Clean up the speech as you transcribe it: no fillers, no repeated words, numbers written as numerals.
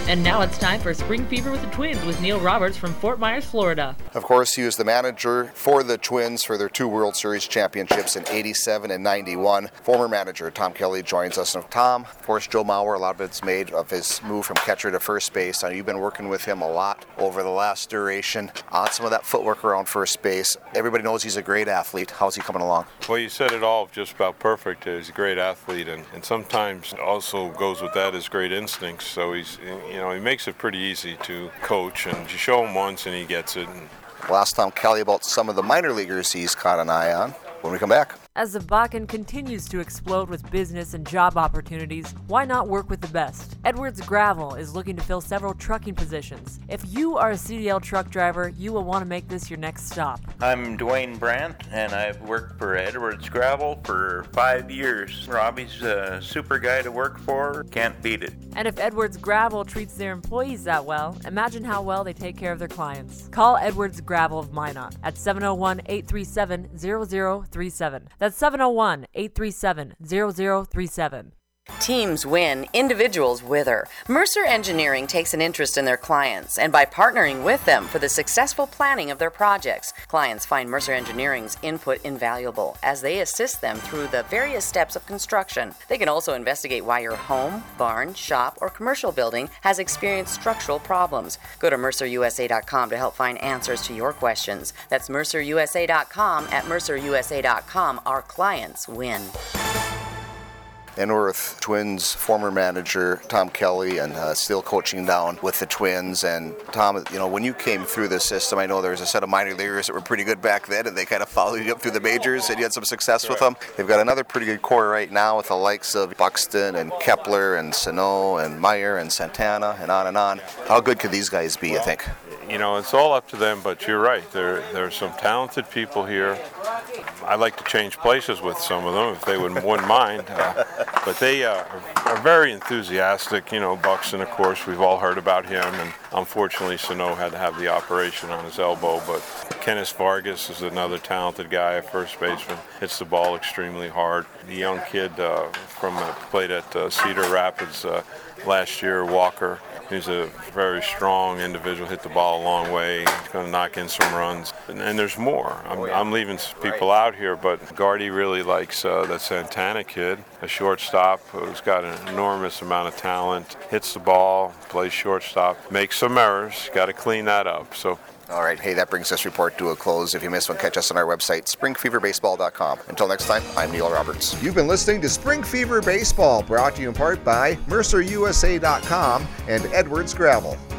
And now it's time for Spring Fever with the Twins with Neil Roberts from Fort Myers, Florida. Of course, he was the manager for the Twins for their 2 World Series championships in 87 and 91. Former manager Tom Kelly joins us. And Tom, of course, Joe Mauer, a lot of it's made of his move from catcher to first base. You've been working with him a lot over the last duration on some of that footwork around first base. Everybody knows he's a great athlete. How's he coming along? Well, you said it all just about perfect. He's a great athlete, and sometimes also goes with that is great instincts. So he makes it pretty easy to coach, and you show him once and he gets it. We'll ask Tom Kelly about some of the minor leaguers he's caught an eye on when we come back. As the Bakken continues to explode with business and job opportunities, why not work with the best? Edwards Gravel is looking to fill several trucking positions. If you are a CDL truck driver, you will want to make this your next stop. I'm Dwayne Brandt, and I've worked for Edwards Gravel for 5 years. Robbie's a super guy to work for. Can't beat it. And if Edwards Gravel treats their employees that well, imagine how well they take care of their clients. Call Edwards Gravel of Minot at 701-837-0037. That's 701-837-0037. Teams win, individuals wither. Mercer Engineering takes an interest in their clients, and by partnering with them for the successful planning of their projects, clients find Mercer Engineering's input invaluable as they assist them through the various steps of construction. They can also investigate why your home, barn, shop, or commercial building has experienced structural problems. Go to mercerusa.com to help find answers to your questions. That's mercerusa.com. At mercerusa.com, our clients win. And we're with Twins former manager Tom Kelly, and still coaching down with the Twins. And Tom, when you came through the system, I know there was a set of minor leaguers that were pretty good back then, and they kind of followed you up through the majors, and you had some success with them. They've got another pretty good core right now with the likes of Buxton and Kepler and Sano and Meyer and Santana and on and on. How good could these guys be, you think? It's all up to them, but you're right. There are some talented people here. I like to change places with some of them if they wouldn't mind. But they are very enthusiastic. Buxton, of course, we've all heard about him, and unfortunately Sano had to have the operation on his elbow. But Kenneth Vargas is another talented guy, a first baseman, hits the ball extremely hard. The young kid played at Cedar Rapids last year, Walker. He's a very strong individual, hit the ball a long way, he's going to knock in some runs. And there's more. I'm leaving people out here, but Gardy really likes that Santana kid, a shortstop who's got an enormous amount of talent, hits the ball, plays shortstop, makes some errors, got to clean that up. All right, hey, that brings this report to a close. If you missed one, catch us on our website, springfeverbaseball.com. Until next time, I'm Neil Roberts. You've been listening to Spring Fever Baseball, brought to you in part by MercerUSA.com and Edwards Gravel.